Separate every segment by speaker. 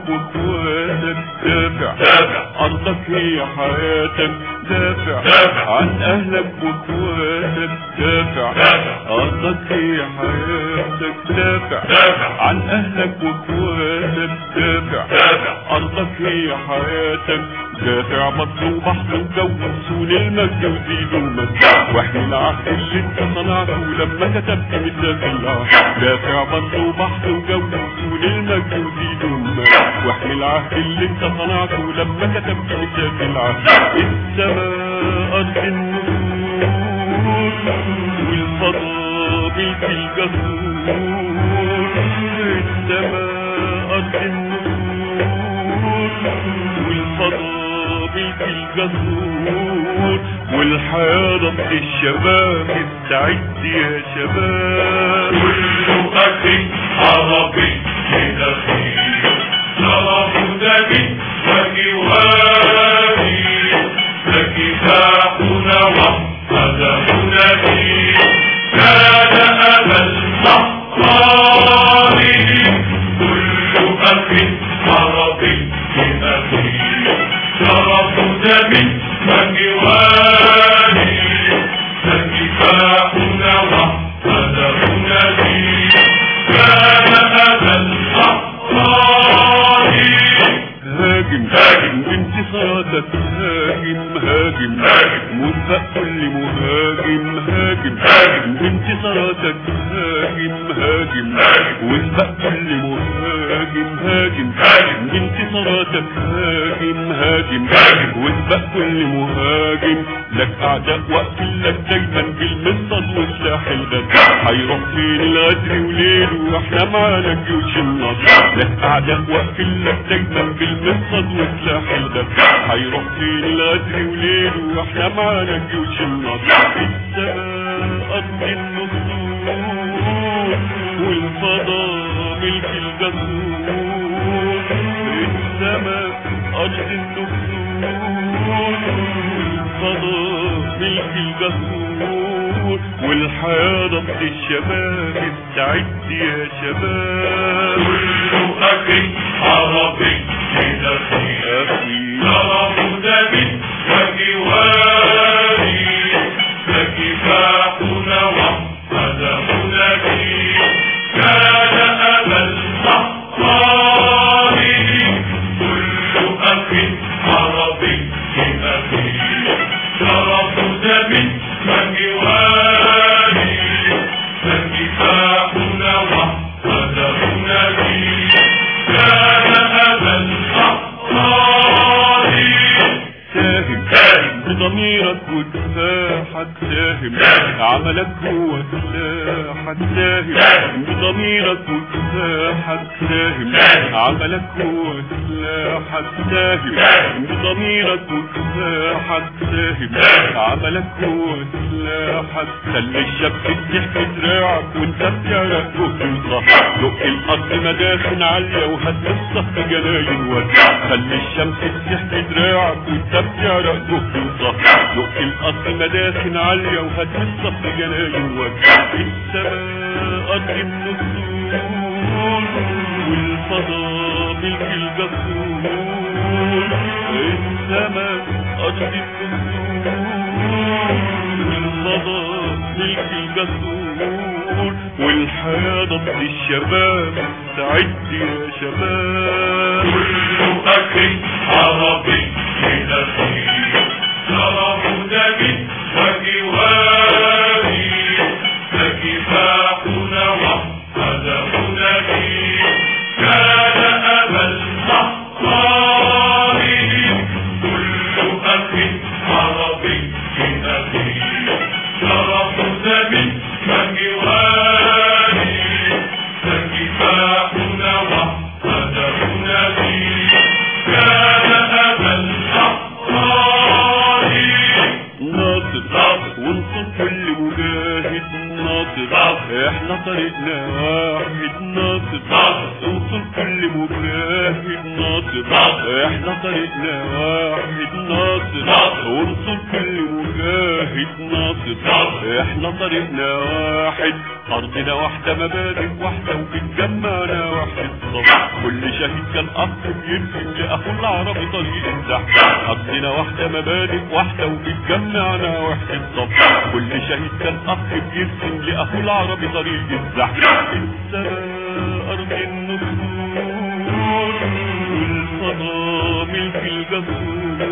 Speaker 1: واخواتك، دافع ارضك هي حياتك، دافع عن اهلك واخواتك، دافع ارضك هي حياتك، دافع عن اهلك واخواتك، دافع ارضك هي حياتك، دافع مصر وبحر وجو وصول المجد وزيد ومجد، واحمي العهد اللي انت صنعته لما كتبت مثلك العهد، دافع مصر وبحر وجو وصول المجد وزيد ومجد، واحمي العهد اللي انت صنعته لما كتبت مثلك العهد، السماء ارض النور والفضاء ملك الجسور، السماء ارض النور والفضاء ملك الجسور، والحياة ضبط الشباب، استعد يا شباب،
Speaker 2: كله أكل عربي لدخيل شرف دمي وجواري، فكفاحنا وقدمنا فيه كان أبا الأحرار، كل أكل عربي لدخيل شرف دمي وجواري، فكفاحنا وقدمنا فيه كان أبا الأحرار.
Speaker 1: هاجم بانتصاراتك، هاجم مسبق كل مهاجم، هاجم بانتصاراتك، هاجم واسبق كل مهاجم، هاجم بانتصاراتك، هاجم واسبق كل مهاجم، لك اعداء واقفين لك دايما بالمصد وسلاح الغد، هيروح فين الغدر وليله واحنا معانا جيوش النصر، لك اعداء واقفين لك دايما بالمصد وسلاح الغد، هيروح فين الغدر وليله واحنا معانا جيوش النصر، السماء ارض النصور والفضاء ملك الجسور، السماء ارض النصور والفضاء ملك الجسور، والحياة ضبط الشباب، استعد يا شباب،
Speaker 2: كله أكل عربي لدخيل شرف دمي وجواري، فكفاحنا وقدمنا فيه كان أبا الأحرار، كل أكل عربي لدخيل شرف دمي وجواري، فكفاحنا وقدمنا فيه كان أبا الأحرار.
Speaker 1: ساهم بضميرك وكفاحك، ساهم عملك هو سلاحك، ساهم بضميرك وكفاحك، ساهم عملك هو سلاحك، ساهم بضميرك وكفاحك، ساهم عملك هو سلاحك، خلي الشمس تحمي دراعك وانت بتعرق وتوصح، دق الارض مداخن عالية وهد الصف جناين وسع، خلي الشمس تحمي دراعك وانت بتعرق وتوصح، دق الارض مداخن عالية وهد الصف جناين وسع، السماء ارض النصور والفضاء ملك الجسور، السماء ارض النصور والفضاء ملك الجسور، والحياة ضبط الشباب، استعد يا شباب،
Speaker 2: كله أكل عربي لدخيل شرف دمي وجواري، فكفاحنا وقدمنا فيه كان أبا الأحرار، كل أكل عربي لدخيل شرف دمي وجواري، فكفاحنا وقدمنا فيه كان أبا الأحرار.
Speaker 1: ناصر وانصر كل مجاهد، ناصر احنا طريقنا واحد، ناصر انصر كل مجاهد، ناصر احنا طريقنا واحد ناصر وانصر كل مجاهد ناصر احنا طريقنا واحد ارضنا واحدة مبادئ واحدة وبتجمعنا واحد صف كل شهيد كان اخ بيرسم لاخوه العربي طريق الزحف ارضنا واحدة مبادئ واحدة وبتجمعنا واحد صف كل شهيد كان اخ بيرسم لاخوه العربي طريق الزحف السماء ارض النصور والفضاء ملك الجسور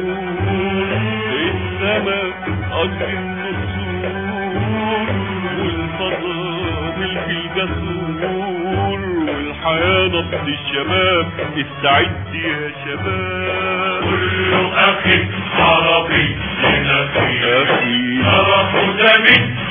Speaker 1: السماء ارض النصور والفضاء ملك الجسور والحياة نبض الشباب استعد يا شباب
Speaker 2: كل أخي عربي لنفسي
Speaker 1: أخي
Speaker 2: شرف دمي